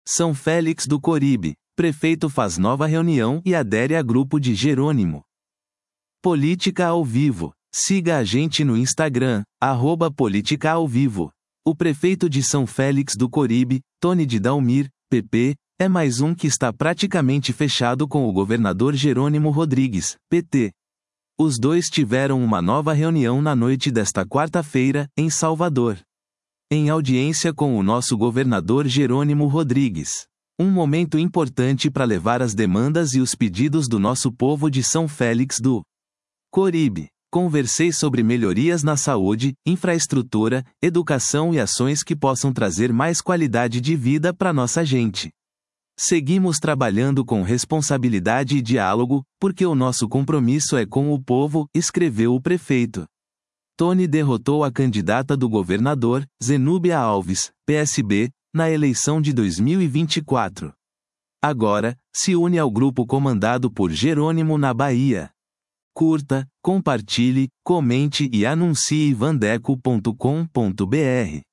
São Félix do Coribe. Prefeito faz nova reunião e adere a grupo de Jerônimo. Política ao vivo. Siga a gente no Instagram, @políticaaovivo. O prefeito de São Félix do Coribe, Tony de Dalmir, PP, é mais um que está praticamente fechado com o governador Jerônimo Rodrigues, PT. Os dois tiveram uma nova reunião na noite desta quarta-feira, em Salvador. Em audiência com o nosso governador Jerônimo Rodrigues. Um momento importante para levar as demandas e os pedidos do nosso povo de São Félix do Coribe. Conversei sobre melhorias na saúde, infraestrutura, educação e ações que possam trazer mais qualidade de vida para nossa gente. Seguimos trabalhando com responsabilidade e diálogo, porque o nosso compromisso é com o povo, escreveu o prefeito. Tony derrotou a candidata do governador, Zenúbia Alves, PSB, na eleição de 2024. Agora, se une ao grupo comandado por Jerônimo na Bahia. Curta, compartilhe, comente e anuncie vandeco.com.br.